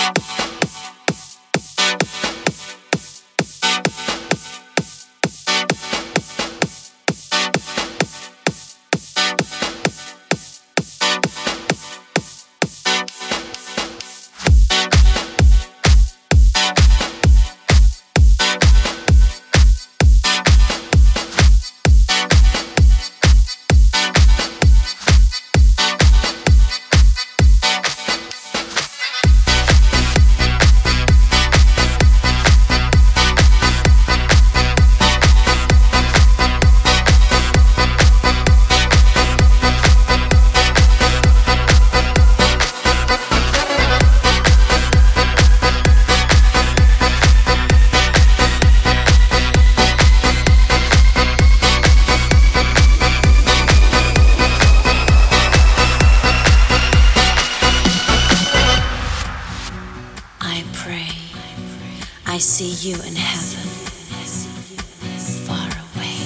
I see you in heaven, far away.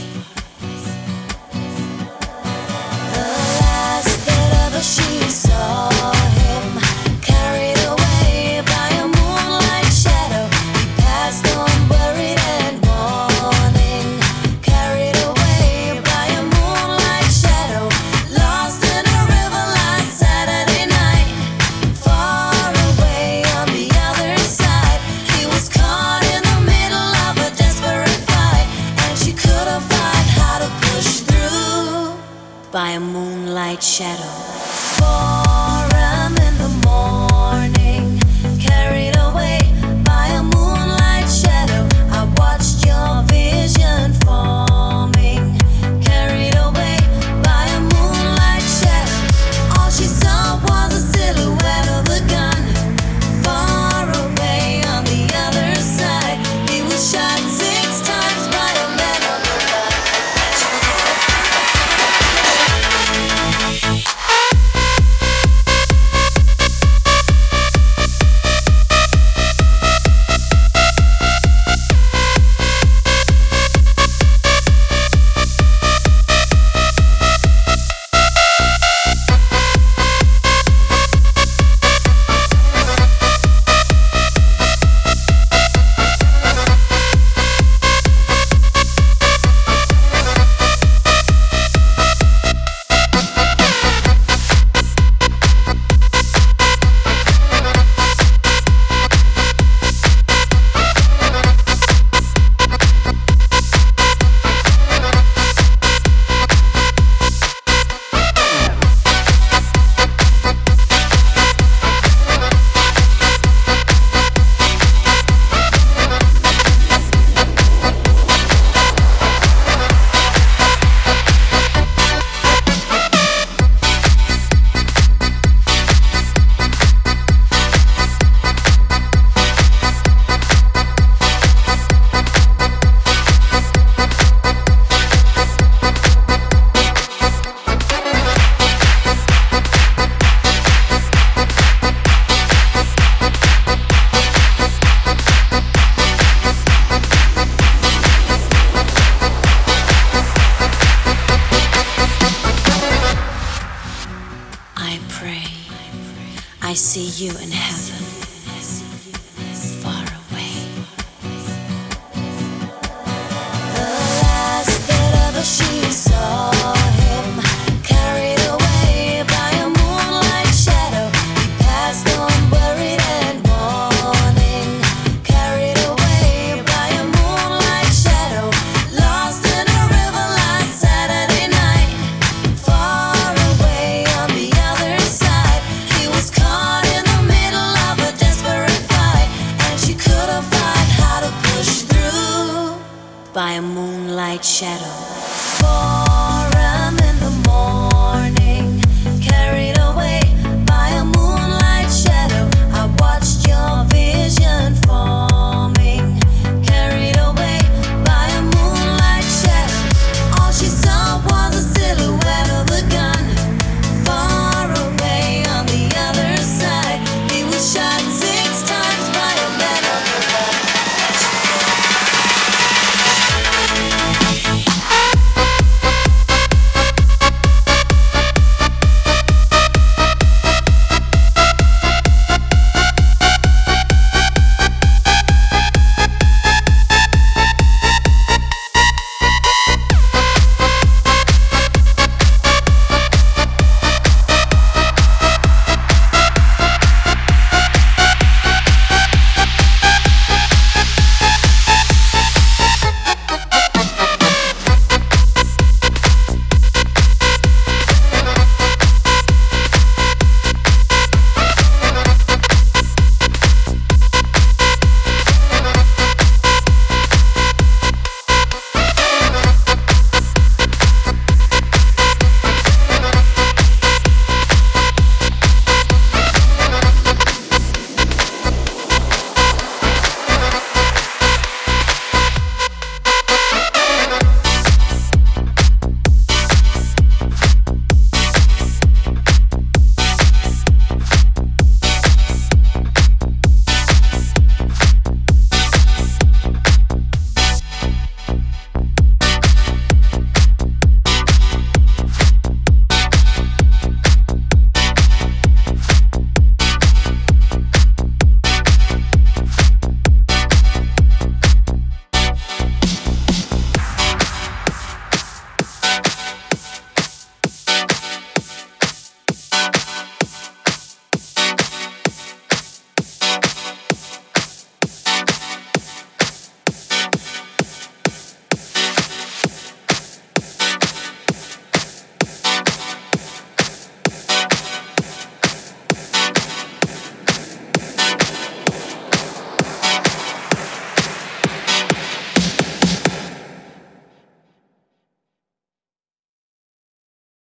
The last that ever she saw him, carried away by a moonlight shadow. He passed on buried and mourning, carried away by a moonlight shadow. Lost in a river last Saturday night, far away on the other side. He was caught in the middle of a desperate fight, and she couldn't find how to push through by a moonlight shadow. 4 a.m. in the morning, carried away by a moonlight shadow. I watched your vision forming, carried away by a moonlight shadow. All she saw was a silhouette of a gun, far away on the other side. He was shot 6 times by a man on the run. I pray, I see you in heaven, far away. The last that ever she saw him, carried away by a moonlight shadow. He passed on buried and mourning, carried away by a moonlight shadow. Lost in a river last Saturday night, far away on the other side. He was caught in the middle of a desperate fight, and she couldn't find how to push through by a moonlight shadow.